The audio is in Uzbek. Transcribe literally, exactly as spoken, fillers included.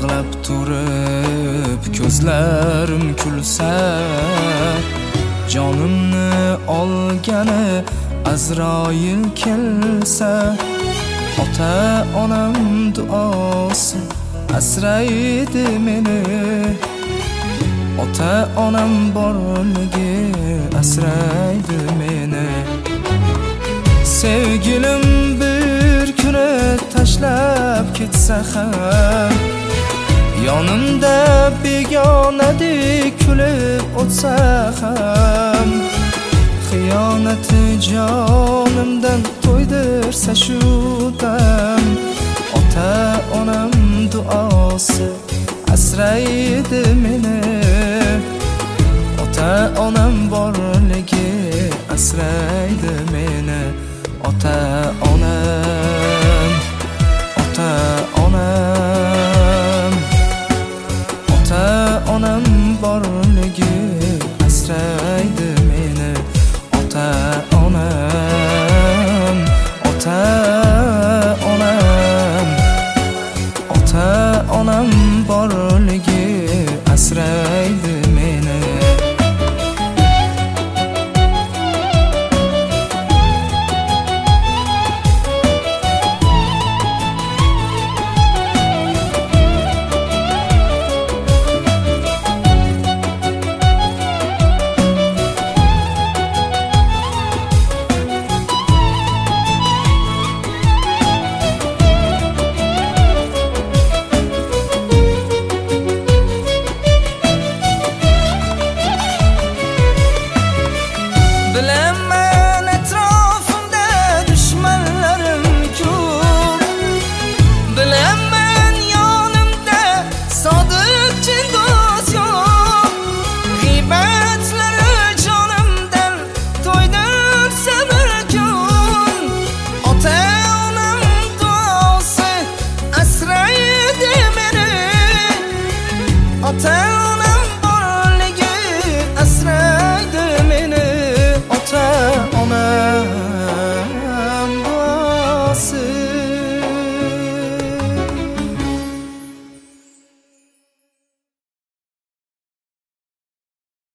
yig'lab turib ko'zlarim kulsa, jonimni olgani Azroil kelsa, ota onam duosi asraydi meni, ota onam borligi asraydi meni. Sevgilim bir kuni tashlab ketsa ham, yonimda begonadek kulib o'tsa ham, xiyonati jonimdan to'ydirsa shu dam, ota onam duosi asraydi meni, ota onam borligi asraydi meni, ota